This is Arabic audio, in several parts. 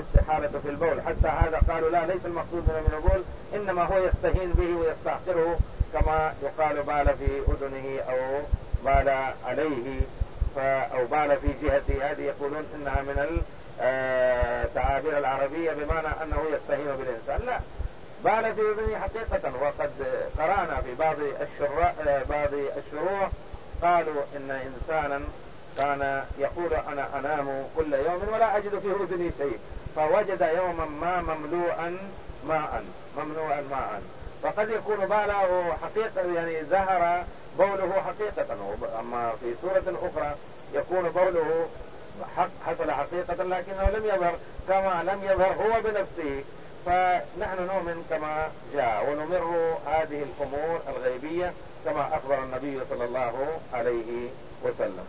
استحالة في البول. حتى هذا قالوا لا، ليس المقصود من البول، إنما هو يستهين به ويستحقره، كما يقال بال في أذنه أو بال عليه أو بال في جهته، هذه يقولون إنها من التعابير العربية بمعنى أنه يستهين بالإنسان. لا، بال في أذنه حقيقة. وقد قرأنا في بعض الشروح قالوا إن إنسانا كان يقول أنا أنام كل يوم ولا أجد في أذني شيء، فوجد يوما ما مملوءا ماء، فقد يكون باله حقيقة، يعني ظهر بوله حقيقة. أما في سورة أخرى يكون بوله حصل حقيقة لكنه لم يظهر، كما لم يظهر هو بنفسه. فنحن نؤمن كما جاء ونمر هذه الأمور الغيبية كما أخبر النبي صلى الله عليه وسلم.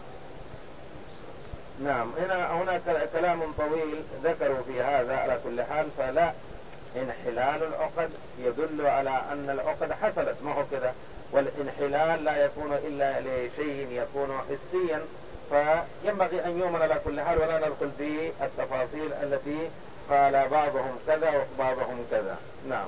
نعم، هناك كلام طويل ذكروا في هذا. على كل حال فلا، انحلال العقد يدل على أن العقد حصلت، ما هو كذا. والانحلال لا يكون إلا لشيء يكون حسيا، فينبغي أن يؤمن على كل حال، ولا ندخل في التفاصيل التي قال بعضهم كذا وبعضهم كذا. نعم.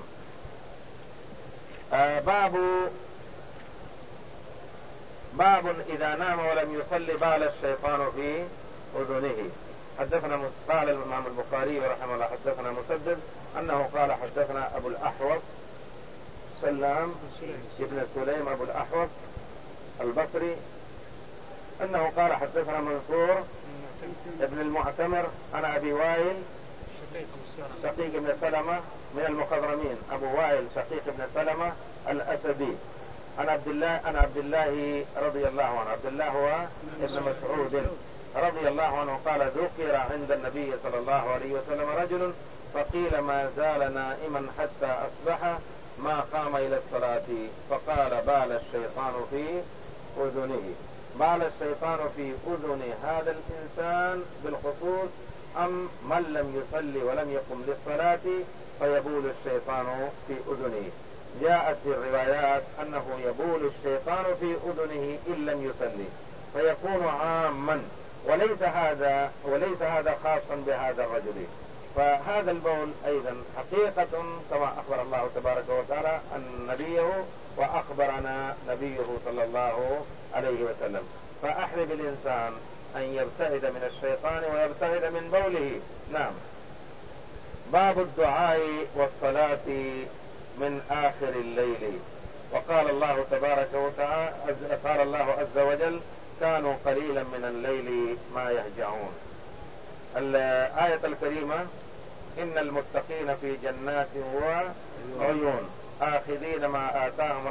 باب إذا نام ولم يصلي بال الشيطان في أذنه. قال الإمام البخاري رحمه الله حدثنا مسدد أنه قال حدثنا أبو الأحوص سلام ابن سليم أبو الأحوص البصري أنه قال حدثنا منصور ابن المعتمر عن أبي وائل شقيق بن سلمة من المخضرمين، أبو وائل شقيق بن سلمة الأسدي، عن عبد الله رضي الله عنه. عبد الله هو ابن مسعود رضي الله عنه قال ذكر عند النبي صلى الله عليه وسلم رجل فقيل ما زال نائما حتى أصبح ما قام إلى الصلاة، فقال بال الشيطان في أذنه. بال الشيطان في أذن هذا الإنسان بالخصوص أم من لم يصلي ولم يقم للصلاة فيبول الشيطان في أذنه؟ جاءت في الروايات أنه يبول الشيطان في أذنه إن لم يصلي، فيكون عاما، وليس هذا خاصا بهذا الرجل. فهذا البول أيضا حقيقة كما أخبر الله تبارك وتعالى أن نبيه وأخبرنا نبيه صلى الله عليه وسلم. فأحرم الإنسان أن يبتعد من الشيطان ويبتعد من بوله. نعم. باب الدعاء والصلاة من آخر الليل. وقال الله تبارك وتعالى، قال الله عز وجل كانوا قليلا من الليل ما يهجعون. الآية الكريمة إن المتقين في جنات وعيون آخذين ما آتاهم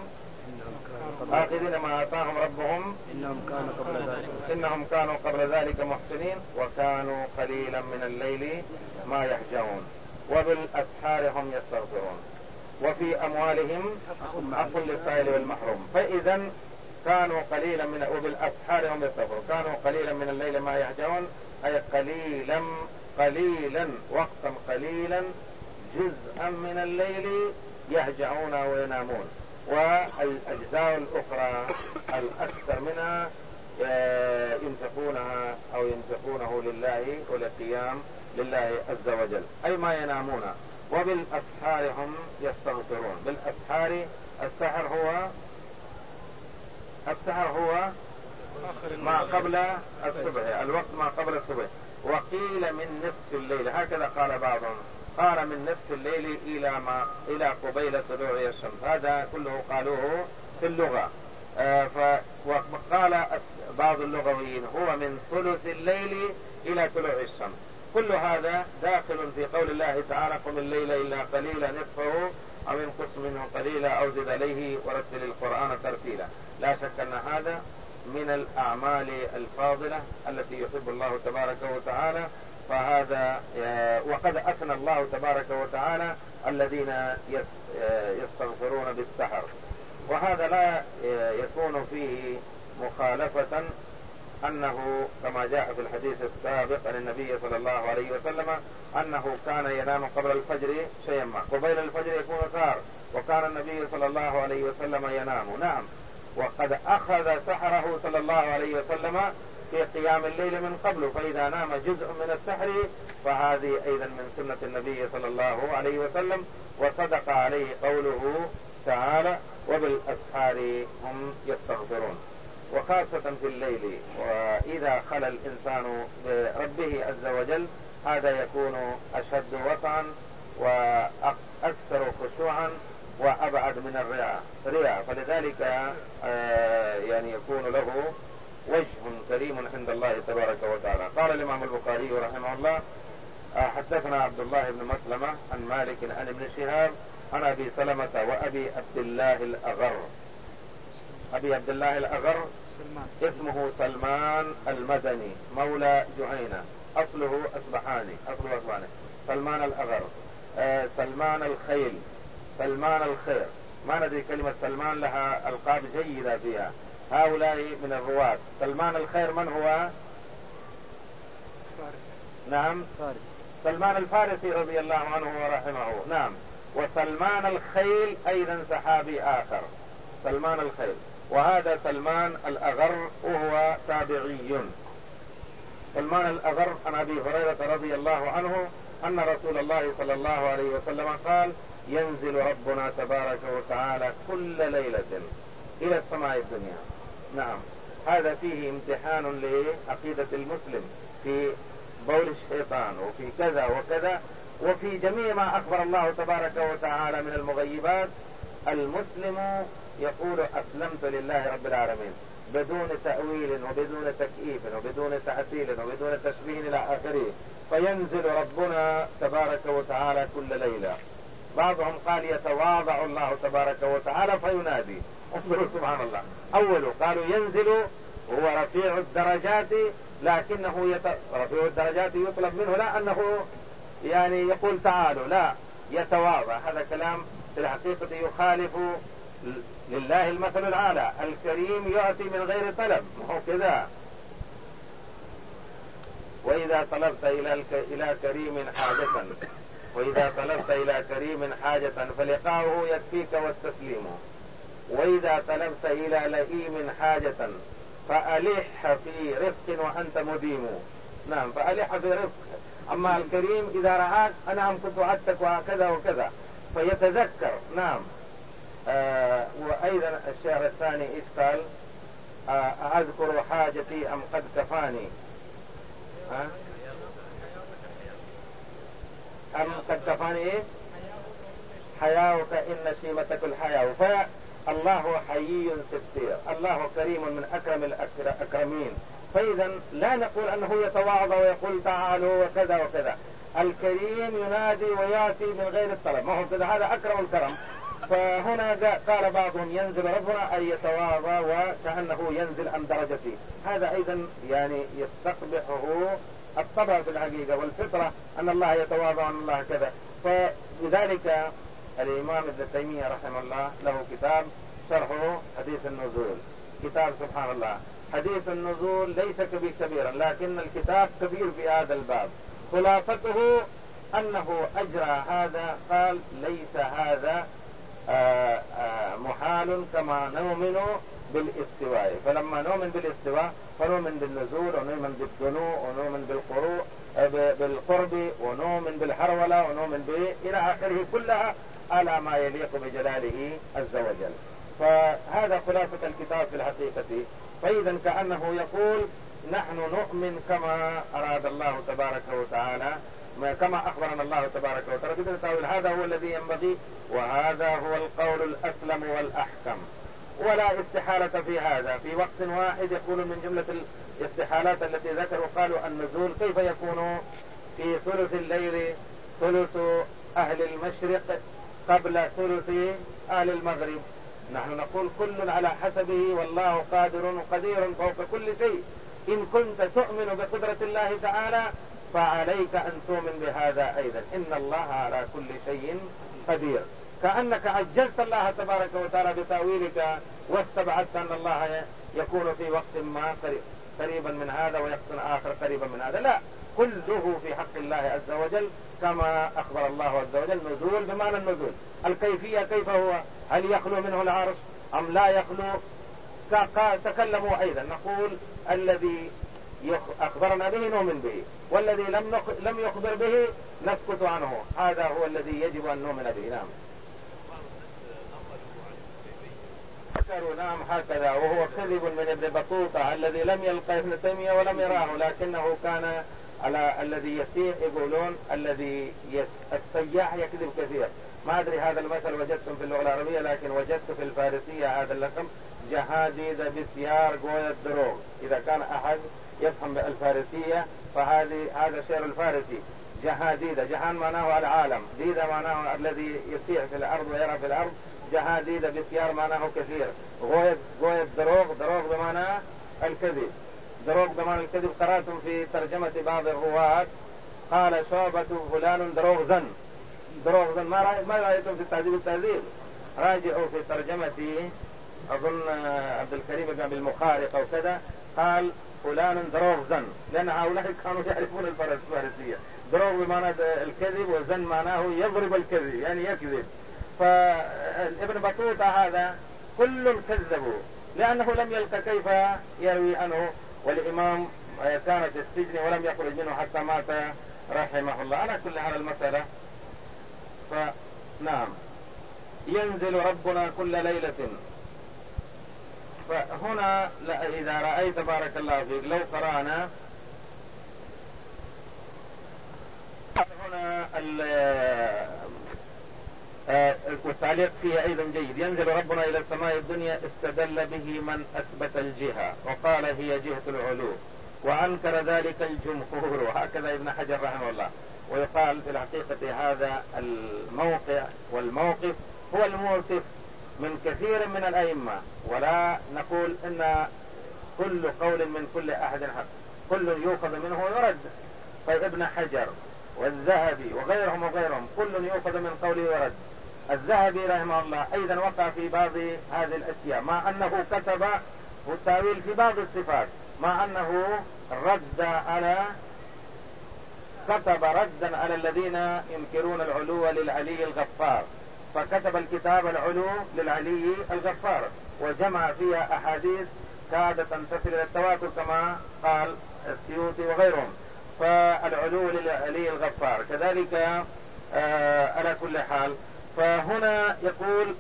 ربهم إنهم كانوا قبل ذلك محسنين وكانوا قليلا من الليل ما يهجعون وبالأسحار هم يستغفرون وفي أموالهم حق للسائل والمحروم. فإذا كانوا قليلا وبالأسحار هم يستغفرون، كانوا قليلا من الليل ما يهجعون، أي قليلا وقتا قليلا جزءا من الليل يهجعون وينامون، والأجزاء الأخرى الأكثر منها ينفقونها أو ينفقونه لله ولقيام لله عز وجل، أي ما ينامون. وبالأسحار هم يستغفرون. بالأسحار السحر هو ما قبل الصبح، الوقت ما قبل الصبح. وقيل من نصف الليل، هكذا قال بعضهم، قال من نصف الليل إلى قبيل طلوع الشمس. هذا كله قالوه في اللغة. وقال بعض اللغويين هو من ثلث الليل إلى طلوع الشمس. كل هذا داخل في قول الله تعالى قم الليل إلا قليلا نصفه أو انقص منه قليلا أو زد عليه ورتل القرآن ترتيلا. لا شك أن هذا من الأعمال الفاضلة التي يحب الله تبارك وتعالى. فهذا وقد أثنى الله تبارك وتعالى الذين يستغفرون بالسحر، وهذا لا يكون فيه مخالفة أنه كما جاء في الحديث السابق عن النبي صلى الله عليه وسلم أنه كان ينام قبل الفجر شيئا ما، قبيل الفجر يكون سهر، وكان النبي صلى الله عليه وسلم ينام. نعم. وقد أخذ سحره صلى الله عليه وسلم في قيام الليل من قبل، فإذا نام جزء من السحر فهذه أيضا من سنة النبي صلى الله عليه وسلم. وصدق عليه قوله تعالى وبالأسحار هم يستغفرون. وخاصة في الليل وإذا خلى الإنسان بربه عز وجل هذا يكون أشد وقعا وأكثر خشوعا وأبعد من الرياء، فلذلك يعني يكون له وجه كريم عند الله تبارك وتعالى. قال الإمام البخاري رحمه الله حدثنا عبد الله بن مسلمة عن مالك عن ابن شهاب عن أبي سلمة وأبي عبد الله الأغر. أبي عبد الله الأغر اسمه سلمان المدني مولى جهينة، أصله أصبحاني. سلمان الأغر، سلمان الخيل، سلمان الخير. ما ندري كلمة سلمان لها ألقاب جيدة فيها، هؤلاء من الرواة. سلمان الخير من هو؟ نعم سلمان الفارسي رضي الله عنه ورحمه. نعم. وسلمان الخيل أيضا صحابي آخر، سلمان الخيل. وهذا سلمان الأغر وهو تابعي. سلمان الأغر عن أبي هريرة رضي الله عنه أن رسول الله صلى الله عليه وسلم قال ينزل ربنا تبارك وتعالى كل ليلة إلى السماء الدنيا. نعم. هذا فيه امتحان لعقيدة المسلم في بول الشيطان وفي كذا وكذا وفي جميع ما أخبر الله تبارك وتعالى من المغيبات. المسلم يقول أسلمت لله رب العالمين بدون تأويل وبدون تكييف وبدون تعتيل وبدون تشبيه إلى آخره. فينزل ربنا تبارك وتعالى كل ليلة. بعضهم قال يتواضع الله تبارك وتعالى فينادي. انظروا سبحان الله. أوله قالوا ينزل هو رفيع الدرجات، لكنه رفيع الدرجات يطلب منه لا أنه يعني يقول تعالوا، لا، يتواضع. هذا كلام في الحقيقة يخالف لله المثل الأعلى. الكريم يأتي من غير طلب، هو كذا. وإذا طلبت إلى كريم حاجة وإذا طلبت إلى كريم حاجة فلقاؤه يكفيك والتسليم، وإذا طلبت إلى لئيم حاجة فألح في رفق وأنت مديم. نعم، فألح في رفق. أما الكريم إذا رعاك أنا كنت وعدتك وكذا وكذا فيتذكر. نعم. وأيضا الشعر الثاني إيش قال؟ أذكر حاجتي أم قد كفاني، أم قد كفاني إيه؟ حياؤك إن شيمتك الحياء. فالله حيي ستير، الله كريم من أكرم الأكرمين. فإذا لا نقول أنه يتواضع ويقول تعالوا وكذا وكذا. الكريم ينادي ويأتي من غير الطلب، ما هو كذا، هذا أكرم الكرم. فهنا قال بعضهم ينزل ربنا أي يتواضع وكأنه ينزل عن درجته. هذا أيضا يعني يستقبحه الطبع في الحقيقة والفطرة أن الله يتواضع وأن الله كذا. فلذلك الإمام ابن تيمية رحمه الله له كتاب شرحه حديث النزول. كتاب سبحان الله حديث النزول ليس كبيرا، لكن الكتاب كبير في هذا الباب. خلاصته أنه أجرى هذا، قال ليس هذا محال كما نؤمن بالاستواء. فلما نؤمن بالاستواء فنؤمن بالنزول ونؤمن بالدنو ونؤمن بالقرب ونؤمن بالحرولة ونؤمن إلى آخره، كلها على ما يليق بجلاله عز وجل. فهذا خلاصة الكتاب في الحقيقة. فإذا كأنه يقول نحن نؤمن كما أراد الله تبارك وتعالى، كما أخبرنا الله تبارك وتعالى بدون تأويل. هذا هو الذي ينبغي، وهذا هو القول الأسلم والأحكم. ولا استحالة في هذا. في وقت واحد يقول من جملة الاستحالات التي ذكروا قالوا النزول كيف يكون في ثلث الليل ثلث أهل المشرق قبل ثلث أهل المغرب. نحن نقول كل على حسبه، والله قادر وقدير فوق كل شيء. إن كنت تؤمن بقدرة الله تعالى فعليك أن تؤمن بهذا أيضا، إن الله على كل شيء قدير. كأنك عجزت الله تبارك وتعالى بتأويلك واستبعدت أن الله يكون في وقت ما قريبا من هذا ويقصن آخر قريبا من هذا. لا، كله في حق الله عز وجل كما أخبر الله عز وجل. نزول بمعنى النزول. الكيفية كيف هو؟ هل يخلو منه العرش؟ أم لا يخلو؟ تكلموا أيضا. نقول الذي أخبرنا به نؤمن به، والذي لم يخبر به نسكت عنه. هذا هو الذي يجب أن نؤمن به. نعم. ذكروا نعم هكذا، وهو كذب من ابن بطوطة الذي لم يلقى ابن تيمية ولم يراه، لكنه كان على الذي يسيح، يقولون الذي السياح يكذب كثير. ما أدري هذا المثل وجدتم في اللغة العربية، لكن وجدت في الفارسية هذا اللقب: جهاديد بسيار قوية دروغ. إذا كان أحد يفهم الفارسية هذا شعر الفارسي. جهاديد، جهان معناه العالم، ديد معناه الذي يسيح في الأرض ويرى في الأرض. جهاديد بسيار معناه كثير. قوية دروغ، دروغ بمعنى الكذب، دروغ بمعنى الكذب. قرأتم في ترجمة بعض الرواة قال شعبة فلان دروغ زن. دروغ زن ما رأيتم في التهذيب؟ راجعوا في ترجمة أظن عبد الكريم بن المخارق أو كذا، قال فلان دروغ زن، لأن هؤلاء كانوا يعرفون الفارسية. دروغ بمعنى الكذب، وزن معناه يضرب الكذب، يعني يكذب. فابن بطوطة هذا كل كذبوا، لأنه لم يلقى كيف يروي عنه، والإمام كان في السجن ولم يخرج منه حتى مات رحمه الله. على كل حال المسألة فنعم ينزل ربنا كل ليلة. فهنا إذا رأيت بارك الله فيك لو قرأنا هنا والتعليق فيه أيضا جيد: ينزل ربنا إلى السماء الدنيا، استدل به من أثبت الجهة وقال هي جهة العلو، وأنكر ذلك الجمهور. وهكذا ابن حجر رحمه الله. ويقال في الحقيقة هذا الموقع والموقف هو الموصف من كثير من الأئمة، ولا نقول إن كل قول من كل أحد حق، كل يؤخذ منه ويرد. فابن حجر والذهبي وغيرهم كل يؤخذ من قوله ويرد. الذهبي رحمه الله أيضا وقع في بعض هذه الأشياء، مع أنه كتب التأويل في بعض الصفات، مع أنه كتب ردا على الذين ينكرون العلو للعلي الغفار، فكتب الكتاب العلو للعلي الغفار، وجمع فيها أحاديث كادت تصل إلى التواتر كما قال السيوطي وغيرهم. فالعلو للعلي الغفار كذلك. على كل حال فهنا يقول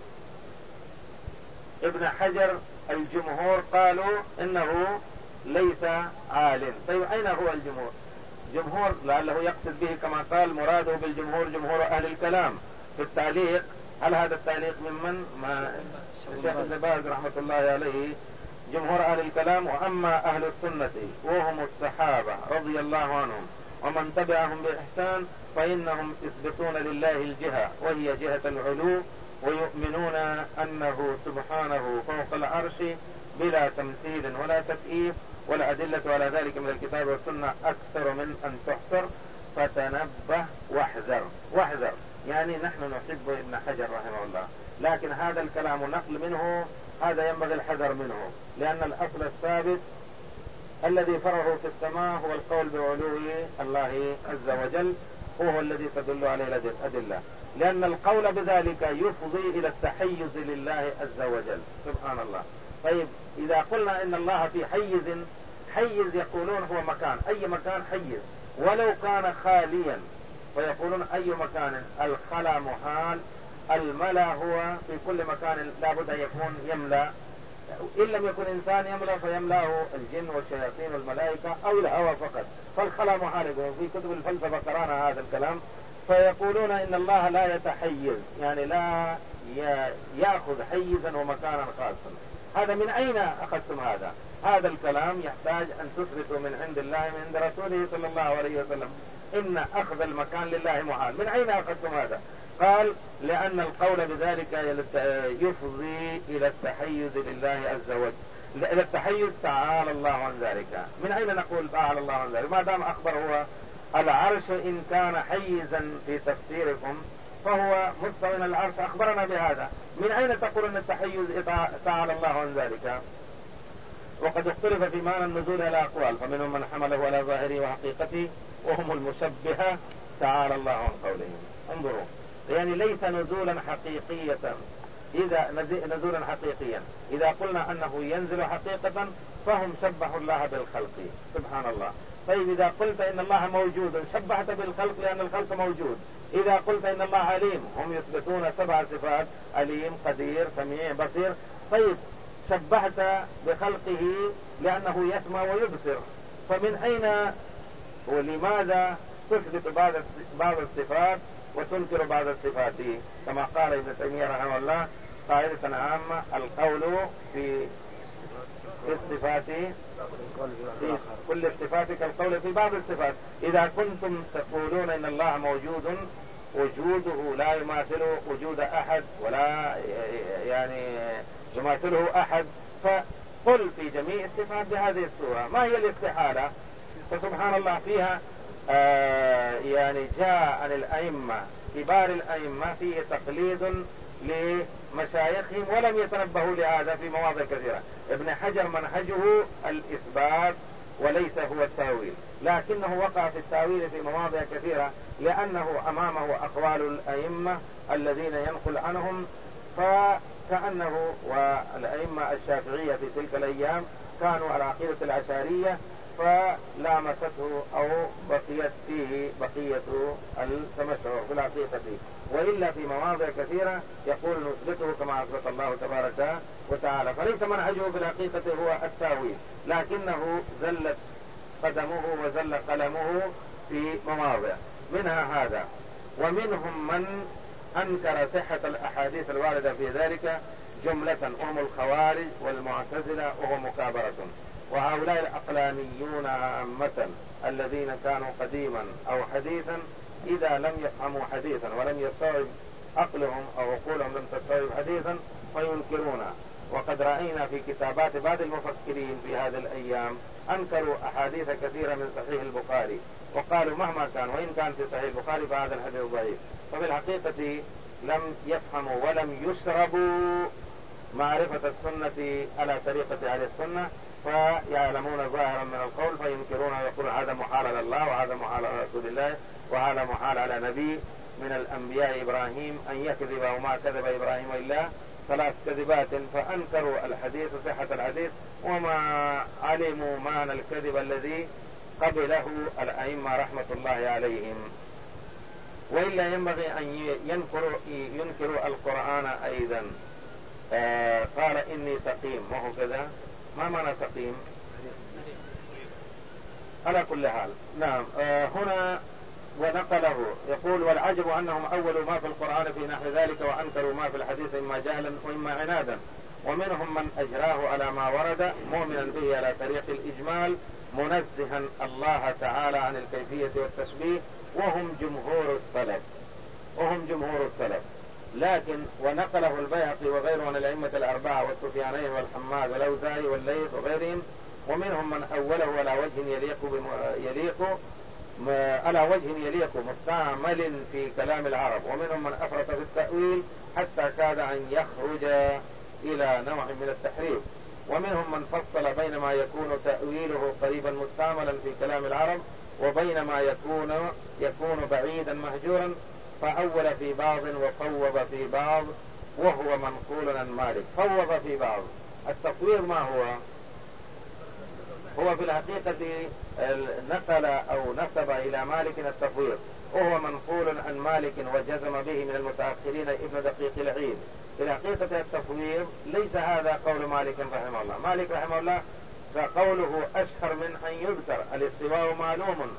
ابن حجر الجمهور قالوا إنه ليس عالٍ. طيب أين هو الجمهور؟ جمهور لعله يقصد به كما قال مراده بالجمهور جمهور أهل الكلام. في التعليق هل هذا التعليق ممن ما الشيخ ابن باز رحمة الله عليه جمهور أهل الكلام. وأما أهل السنة وهم الصحابة رضي الله عنهم ومن تبعهم بإحسان فإنهم يثبتون لله الجهة وهي جهة العلو، ويؤمنون أنه سبحانه فوق العرش بلا تمثيل ولا تكييف، والأدلة على ذلك من الكتاب والسنة أكثر من أن تحصر، فتنبه واحذر. يعني نحن نحب ابن حجر رحمه الله، لكن هذا الكلام نقل منه هذا ينبغي الحذر منه، لأن الأصل الثابت الذي فرعه في السماء هو القول بعلو الله عز وجل، وهو الذي تدل عليه الأدلة، لأن القول بذلك يفضي إلى التحيز لله عز وجل سبحان الله. طيب إذا قلنا إن الله في حيز يقولون هو مكان، أي مكان حيز ولو كان خاليا، ويقولون أي مكان الخلا محال، الملا هو في كل مكان لابد أن يكون يملأ، إن لم يكن إنسان يملأ فيملأه الجن والشياطين والملائكة أو الهوى فقط، فالخلا محال. في كتب الفلسفة قرانا هذا الكلام، فيقولون إن الله لا يتحيز، يعني لا يأخذ حيزا ومكانا خاصا. هذا من أين أخذتم هذا؟ هذا الكلام يحتاج أن تثبتوا من عند الله من عند رسوله صلى الله عليه وسلم إن أخذ المكان لله محال. من أين أخذتم هذا؟ قال لأن القول بذلك يفضي إلى التحيز لله عز وجل، إلى التحيز تعالى الله عن ذلك. من أين نقول تعالى الله عن ذلك؟ ما دام أخبر هو العرش إن كان حيزا في تفسيركم فهو مستوى العرش، أخبرنا بهذا. من أين تقول أن التحيز تعالى الله عن ذلك؟ وقد اختلف في معنى النزول على أقوال، فمنهم من حمله على ظاهره وحقيقته وهم المشبهة تعالى الله عن قولهم. انظروا، يعني ليس نزولا حقيقيا. إذا نزولا حقيقيا إذا قلنا أنه ينزل حقيقة فهم شبهوا الله بالخلق. سبحان الله. طيب إذا قلت إن الله موجود شبهت بالخلق لأن الخلق موجود. إذا قلت إن الله عليم هم يثبتون 7 صفات: عليم، قدير، سميع، بصير. طيب شبهت بخلقه لأنه يسمع ويبصر، فمن أين ولماذا تثبت بعض الصفات وتنكر بعض الصفات؟ كما قال ابن تيمية رحمه الله قاعدة عامة: القول في الصفات في كل الصفات كالقول في بعض الصفات. إذا كنتم تقولون إن الله موجود وجوده لا يماثل وجود أحد ولا يعني يماثله أحد، فقل في جميع الصفات بهذه الصورة. ما هي الاستحالة؟ فسبحان الله فيها يعني جاء عن الأئمة كبار الأئمة فيه تقليد لمشايخهم ولم يتنبهوا لهذا في مواضع كثيرة. ابن حجر منهجه الإثبات وليس هو التأويل، لكنه وقع في التأويل في مواضع كثيرة لأنه أمامه أقوال الأئمة الذين ينقل عنهم، فكأنه والأئمة الشافعية في تلك الأيام كانوا على عقيدة الأشعرية فلامسته أو بقيت فيه بقية التمشع في العقيدة، وإلا في مواضع كثيرة يقول نثبته كما أثبت الله تبارك وتعالى. فليس منهجه في الحقيقة هو التأويل، لكنه زلت قدمه وزل قلمه في مواضع منها هذا. ومنهم من أنكر صحة الأحاديث الواردة في ذلك جملة، هم الخوارج والمعتزلة وهو مكابرة. وهؤلاء العقلانيون عامة الذين كانوا قديما أو حديثا إذا لم يفهموا حديثا ولم يستوعب عقلهم أو عقولهم لم تستوعب حديثا فينكرون. وقد رأينا في كتابات بعض المفكرين في هذه الأيام أنكروا أحاديث كثيرة من صحيح البخاري وقالوا مهما كان وإن كان في صحيح البخاري فهذا الحديث ضعيف. ففي الحقيقة لم يفهموا ولم يشربوا معرفة السنة على طريقة أهل السنة، فيعلمون ظاهرا من القول فينكرون ويقولون هذا محال على الله وهذا محال على رسول الله وهذا محال على نبي من الأنبياء إبراهيم أن يكذب وما كذب إبراهيم إلا 3 كذبات. فأنكروا الحديث صحة الحديث وما علموا معنى الكذب الذي قبله الأئمة رحمة الله عليهم. وإلا ينبغي أن ينكروا القرآن أيضا. قال إني سقيم، وهو كذا. ما معنى سقيم؟ على كل حال نعم. هنا ونقله يقول والعجب أنهم أولوا ما في القرآن في نحو ذلك وأنكروا ما في الحديث إما جهلا وإما عنادا. ومنهم من أجراه على ما ورد مؤمنا به على طريق الإجمال منزها الله تعالى عن الكيفية والتشبيه وهم جمهور السلف. لكن ونقله البيهقي وغيره عن الأئمة الأربعة والسفيانين والحماد والأوزاعي والليث وغيرهم. ومنهم من أوله على وجه يليق مستعمل في كلام العرب. ومنهم من أفرط في التأويل حتى كاد أن يخرج إلى نوع من التحريف. ومنهم من فصل بين ما يكون تأويله قريبا مستعملا في كلام العرب وبين ما يكون بعيدا مهجورا، فأول في بعض وفوض في بعض وهو منقول عن مالك. فوض في بعض. التفويض ما هو في الحقيقة نقل أو نسب إلى مالك التفويض وهو منقول عن مالك وجزم به من المتأخرين ابن دقيق العيد. في الحقيقة التفويض ليس هذا قول مالك رحمه الله. مالك رحمه الله فقوله أشهر من أن يذكر. الاستواء معلوم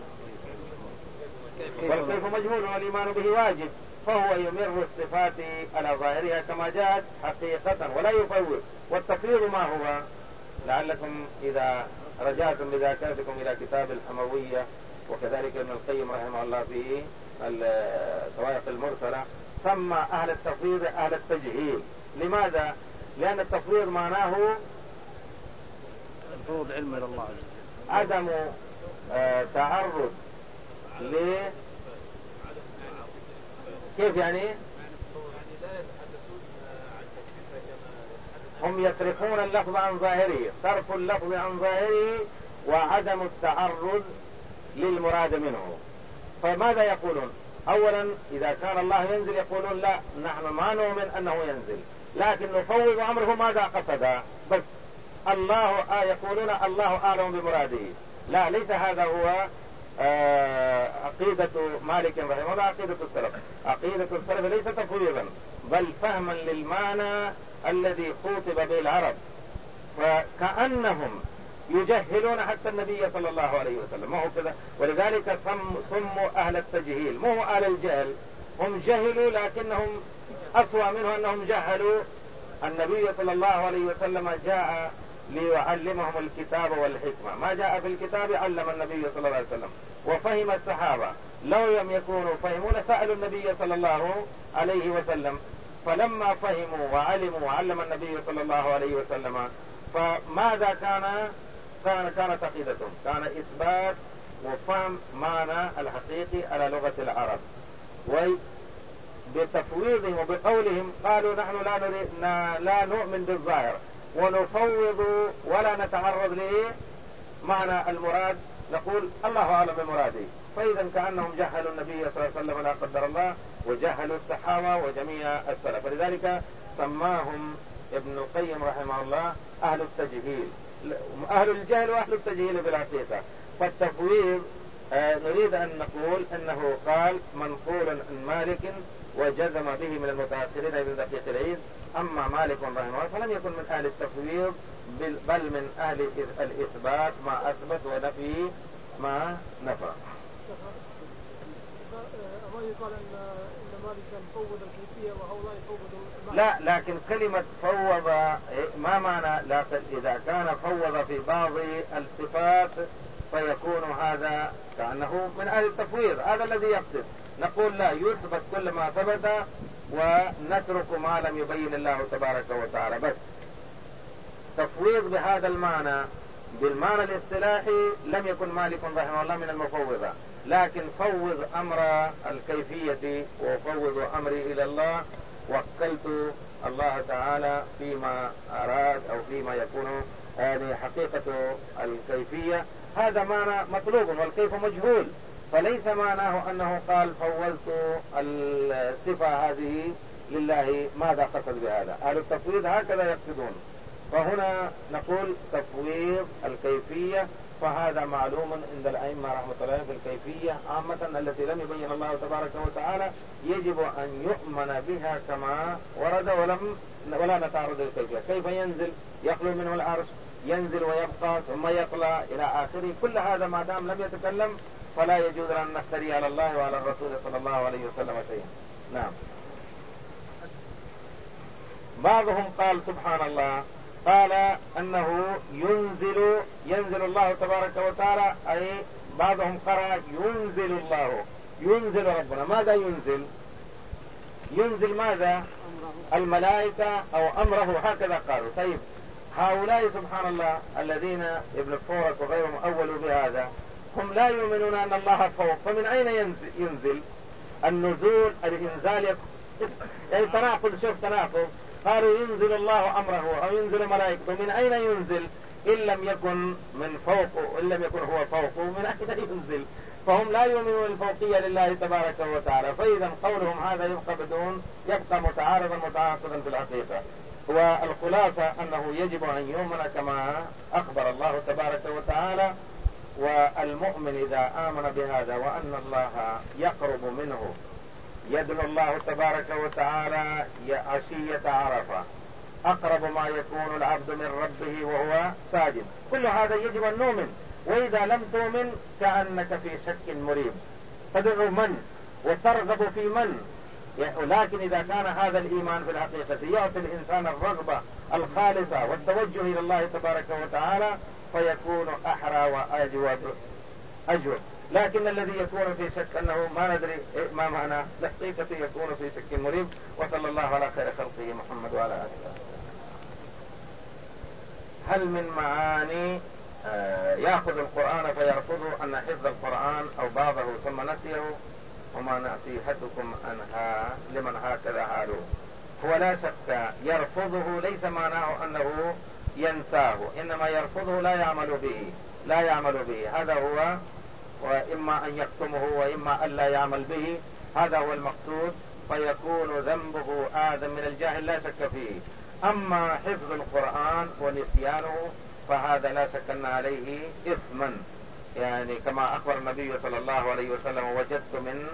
والكيف مجهول والإيمان به واجب، فهو يمر الصفات على ظاهرها كما جاءت حقيقة ولا يفوض. والتفويض ما هو؟ لعلكم إذا رجعتم بذاكرتكم إلى كتاب الحموية وكذلك ابن القيم رحمه الله في السوائق المرسلة سمى أهل التفويض أهل التجهيل. لماذا؟ لأن التفويض معناه الفروض علم إلى الله عدم تعرض كيف يعني؟ هم يصرفون اللفظ عن ظاهره، صرف اللفظ عن ظاهره وعدم التعرض للمراد منه. فماذا يقولون؟ أولا إذا كان الله ينزل يقولون لا نحن ما نؤمن أنه ينزل، لكن نفوض أمره ماذا قصد بس. الله يقولون الله أعلم بمراده. لا، ليس هذا هو عقيدة مالك رحمه الله، عقيدة السلف. عقيدة السلف ليس تفويضا بل فهما للمعنى الذي خوطب به العرب، فكأنهم يجهلون حتى النبي صلى الله عليه وسلم، ما هو كذا. ولذلك سموا أهل التجهيل، مو أهل الجهل، هم جهلوا لكنهم أسوأ منه أنهم جهلوا النبي صلى الله عليه وسلم. جاء ليعلمهم الكتاب والحكمة، ما جاء في الكتاب علم النبي صلى الله عليه وسلم. وفهم الصحابة، لو لم يكونوا فهموا لسألوا النبي صلى الله عليه وسلم، فلما فهموا وعلموا وعلم النبي صلى الله عليه وسلم، فماذا كانت عقيدتهم؟ كان إثبات وفهم معنى الحقيقي على لغة العرب. وبتفويضهم وبقولهم قالوا نحن لا نؤمن بالظاهر ونفوض ولا نتعرض لمعنى المراد، نقول الله أعلم بمراده. فإذا كأنهم جهلوا النبي صلى الله عليه وسلم لا قدر الله، وجهلوا الصحابة وجميع السلف. فلذلك سماهم ابن القيم رحمه الله أهل التجهيل، أهل الجهل وأهل التجهيل بالحقيقة. فالتفويض نريد أن نقول أنه قال منقول عن مالك وجزم به من المتأخرين ابن دقيق العيد. أما مالك رحمه الله فلم يكن من أهل التفويض بل من أهل الإثبات ما أثبت ونفي ما نفى. أما يقال أن مالك فوض الكيفية وهؤلاء فوضوا لا، لكن كلمة فوض ما معنى؟ لكن إذا كان فوض في بعض الصفات فيكون هذا كأنه من أهل التفويض، هذا الذي يقصد. نقول لا، يثبت كل ما ثبت ونترك ما لم يبين الله تبارك وتعالى. بس تفويض بهذا المعنى بالمعنى الاصطلاحي لم يكن مالك رحمه الله من المفوضة، لكن فوض أمر الكيفية وفوض أمري إلى الله، وكلت الله تعالى فيما أراد أو فيما يكون يعني حقيقة الكيفية. هذا معنى مطلوب والكيف مجهول، فليس معناه أنه قال فوضت الصفة هذه لله. ماذا قصد بهذا؟ أهل التفويض هكذا يقصدون. فهنا نقول تفويض الكيفية، فهذا معلوم عند الأئمة رحمة الله في الكيفية عامة التي لم يبين الله تبارك وتعالى، يجب أن يؤمن بها كما ورد ولا نتعرض للكيفية. كيف ينزل؟ يخلو منه العرش، ينزل ويبقى ثم يطلع إلى آخره. كل هذا ما دام لم يتكلم فلا يجوز أن نفتري على الله وعلى الرسول صلى الله عليه وسلم شيئا. نعم. بعضهم قال سبحان الله، قال أنه ينزل الله تبارك وتعالى، أي بعضهم قرأ ينزل الله، ينزل ربنا. ماذا ينزل؟ ينزل ماذا؟ الملائكة أو أمره، هكذا قالوا. طيب هؤلاء سبحان الله الذين ابن الفورك وغيرهم أولوا بهذا، هم لا يؤمنون أن الله فوق، فمن أين ينزل؟ النزول الإنزال يعني تناقض. شوف تناقض، قالوا ينزل الله أمره أو ينزل ملائكته، من أين ينزل؟ إن لم يكن من فوقه، إن لم يكن هو فوقه، من أين ينزل؟ فهم لا يؤمنون الفوقية لله تبارك وتعالى. فإذا قولهم هذا يبقى متعارضا في الحقيقة. والخلاصة أنه يجب أن يؤمن كما أخبر الله تبارك وتعالى. والمؤمن إذا آمن بهذا وأن الله يقرب منه، يدعو الله تبارك وتعالى عشية عرفة، أقرب ما يكون العبد من ربه وهو ساجد، كل هذا يجب أن نؤمن. وإذا لم تؤمن كأنك في شك مريب، تدعو من وترغب في من. ولكن إذا كان هذا الإيمان في الحقيقة يعطي الإنسان الرغبة الخالصة والتوجه إلى الله تبارك وتعالى، فيكون أحرى وأجود. لكن الذي يكون في شك أنه ما ندري ما معنى الحقيقة يكون في شك مريب. وصلى الله على خير خلقه محمد وعلى آله. هل من معاني يأخذ القرآن فيرفضه أن حفظ القرآن أو بعضه ثم نسيه؟ وما نصيحتكم أنها لمن هكذا حاله؟ هو لا شك يرفضه ليس معناه أنه ينساه، إنما يرفضه لا يعمل به. هذا هو، وإما أن يكتمه وإما أن لا يعمل به، هذا هو المقصود. فيكون ذنبه آدم من الجاهل لا شك فيه. أما حفظ القرآن ونسيانه فهذا لا شك أن عليه إثما، يعني كما أخبر النبي صلى الله عليه وسلم: وجدت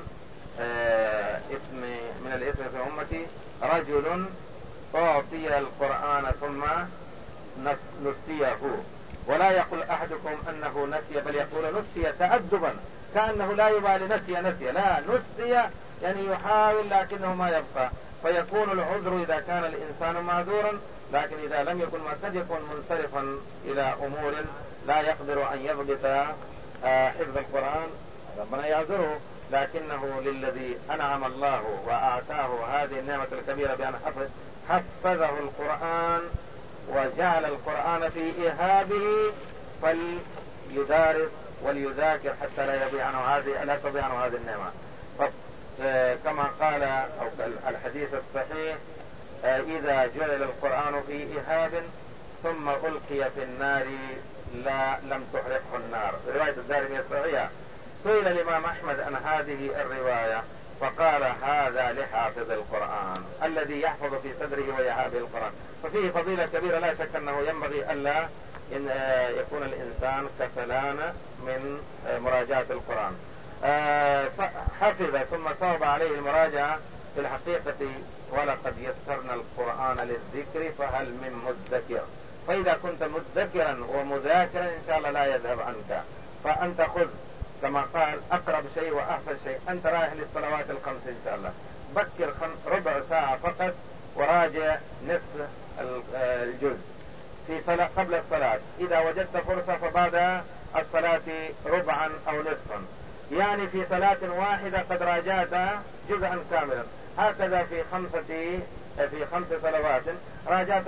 من الإثم في أمتي رجل أعطي القرآن ثم نسيه. ولا يقول أحدكم أنه نسي، بل يقول نسي تأدبا، كأنه لا يبالي نسي، لا، نسي يعني يحاول لكنه ما يبقى، فيكون العذر إذا كان الإنسان معذورا. لكن إذا لم يكن قد يكون منصرفا إلى أمور لا يقدر أن يضبط حفظ القرآن، ربنا يعذره. لكنه للذي أنعم الله وأعطاه هذه النعمة الكبيرة بأن حفظه القرآن وجعل القرآن في إيهابه، فليدارس وليذاكر حتى لا تضيع عنه هذه النعمة. كما قال أو الحديث الصحيح: إذا جعل القرآن في إيهاب ثم ألقي في النار لم تحرقه النار، رواية الدارمي الصحيحة. سئل الإمام أحمد عن هذه الرواية فقال: هذا لحافظ القرآن الذي يحفظ في صدره ويهابه القرآن. ففيه فضيلة كبيرة لا شك أنه ينبغي ألا إن يكون الإنسان كسلان من مراجعة القرآن. حفظ ثم صوب عليه المراجعة في الحقيقة: ولقد يسرنا القرآن للذكر فهل من مدكر. فإذا كنت مدكرا ومذاكرا إن شاء الله لا يذهب عنك، فأنت خذ كما قال: أقرب شيء وأحسن شيء. أنت رايح للصلوات الخمس إن شاء الله، بكر ربع ساعة فقط وراجع نصف الجزء في قبل الصلاة. إذا وجدت فرصة فبعد الصلاة ربعا أو نصفا، يعني في صلاة واحدة قد راجعت جزءا كاملا. هكذا في خمس صلوات راجعت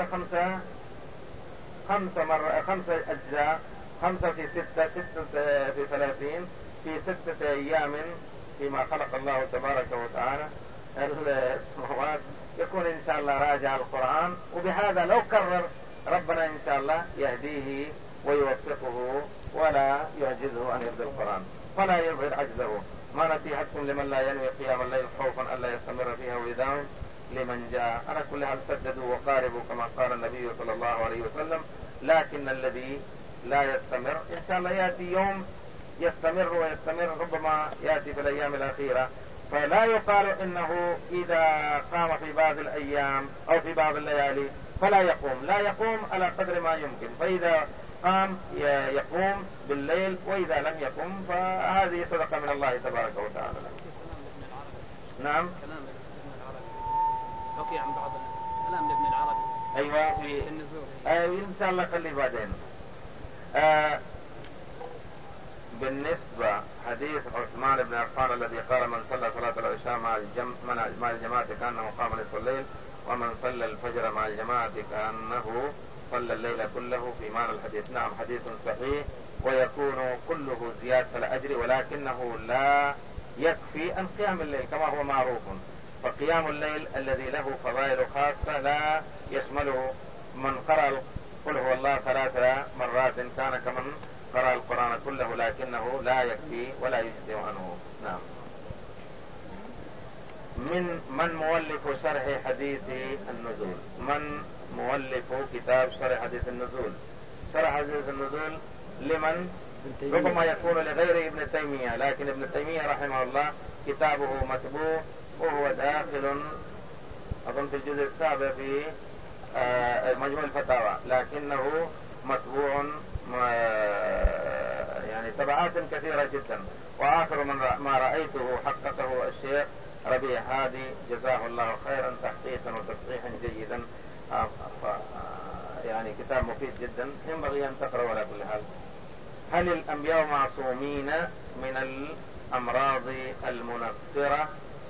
خمس أجزاء، 5 في 6 في 30 في 6 أيام فيما خلق الله تبارك وتعالى السماوات، يكون إن شاء الله راجع القرآن. وبهذا لو كرر ربنا إن شاء الله يهديه ويوفقه ولا يعجزه أن يبدأ القرآن، فلا يظهر عجزه. ما نصيحتكم لمن لا ينوي قيام الليل خوفا ألا يستمر فيها ويداوم لمن جاء. على كل حال سددوا وقاربوا كما قال النبي صلى الله عليه وسلم. لكن الذي لا يستمر إن شاء الله يأتي يوم يستمر ويستمر، ربما يأتي في الأيام الأخيرة. فلا يقال إنه إذا قام في بعض الأيام أو في بعض الليالي فلا يقوم، لا يقوم على قدر ما يمكن. فإذا قام يقوم بالليل، وإذا لم يقوم فهذه صدقة من الله تبارك وتعالى. نعم. كلام ابن العربي حكي عن بعض كلام ابن العربي. أيوة في النزول. إن شاء الله خليه بعدين. بالنسبة حديث عثمان بن عفان الذي قال: من صلى صلاة العشاء مع الجماعة كأنه قام نصف الليل، ومن صلى الفجر مع الجماعة كأنه صلى الليل كله، في معنى الحديث. نعم، حديث صحيح، ويكون كله زيادة الأجر، ولكنه لا يكفي عن قيام الليل كما هو معروف. فقيام الليل الذي له فضائل خاصة لا يشمله من قرأ قل هو الله 3 مرات كان كمن قرأ القرآن كله، لكنه لا يكفي ولا يجزي عنه. نعم. من مؤلف شرح حديث النزول؟ من مؤلف كتاب شرح حديث النزول؟ شرح حديث النزول لمن؟ ربما يكون لغير ابن تيمية، لكن ابن تيمية رحمه الله كتابه مطبوع وهو داخل أظن في الجزء 7 في مجموع الفتاوى، لكنه مطبوع يعني طبعات كثيرة جدا. وآخر ما رأيته حققه الشيخ ربيع هادي جزاه الله خيرا تحقيقا وتصحيحا جيدا. يعني كتاب مفيد جدا ينبغي أن تقرأ. على كل حال، هل الأنبياء معصومين من الأمراض المنفرة؟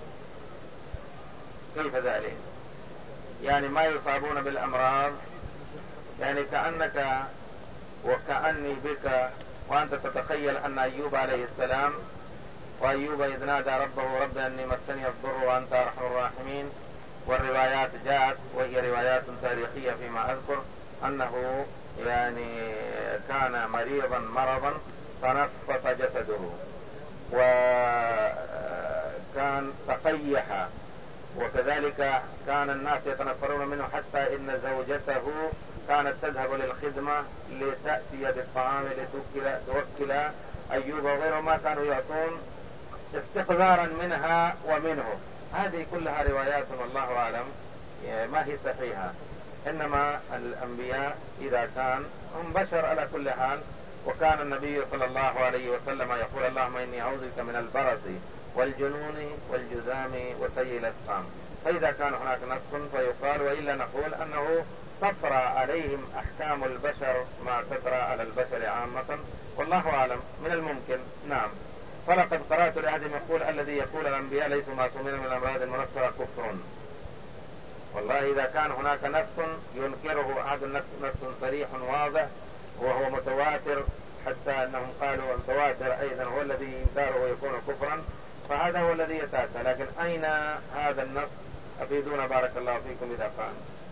كيف ذلك؟ يعني ما يصابون بالأمراض، يعني كأنك وكأني بك وأنت تتخيل أن أيوب عليه السلام، وأيوب إذ نادى ربه رب أني مسني الضر وأنت أرحم الراحمين، والروايات جاءت وهي روايات تاريخية فيما أذكر أنه يعني كان مريضا مرضا فنفس جسده، وكان تقيح وكذلك كان الناس يتنفرون منه، حتى إن زوجته كانت تذهب للخدمة لتأتي بالطعام لتوكل أيوب وغيره، ما كانوا يعطون استقذارا منها ومنه. هذه كلها روايات والله أعلم ما هي صحيحة. إنما الأنبياء إذا كان هم بشر على كل حال. وكان النبي صلى الله عليه وسلم يقول اللهم إني أعوذ بك من البرص والجنون والجذام وسيء الأسقام. فإذا كان هناك نص فيقال، وإلا نقول أنه تطرأ عليهم أحكام البشر ما تطرأ على البشر عامة، والله أعلم. من الممكن نعم. فلقد قرأت لأحدهم يقول الذي يقول الأنبياء ليسوا معصومين من الأمراض المنكرة كفر. والله إذا كان هناك نص ينكره هذا نص صريح واضح وهو متواتر، حتى أنهم قالوا المتواتر أيضا هو الذي إنكاره يكون كفرا، فهذا هو الذي يتأتى. لكن أين هذا النص؟ أفيدونا بارك الله فيكم إذا قال.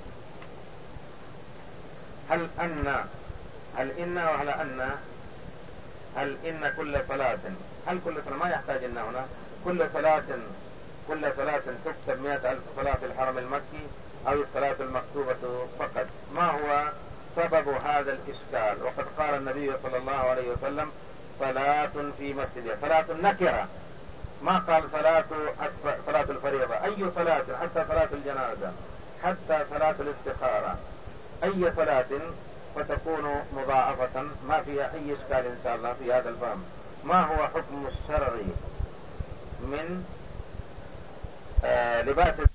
هل إن كل صلاة، هل كل صلاة ما يحتاج إن هنا كل صلاة تكتب 100,000 صلاة في الحرم المكي أو الصلاة المكتوبة فقط؟ ما هو سبب هذا الإشكال؟ وقد قال النبي صلى الله عليه وسلم صلاة في مسجد، صلاة نكرة، ما قال صلاة الفريضة. أي صلاة، حتى صلاة الجنازة، حتى صلاة الاستخارة، أي صلاة فتكون مضاعفة ما فيها أي إشكال إن شاء الله في هذا الفهم. ما هو حكم الشرعي من لباس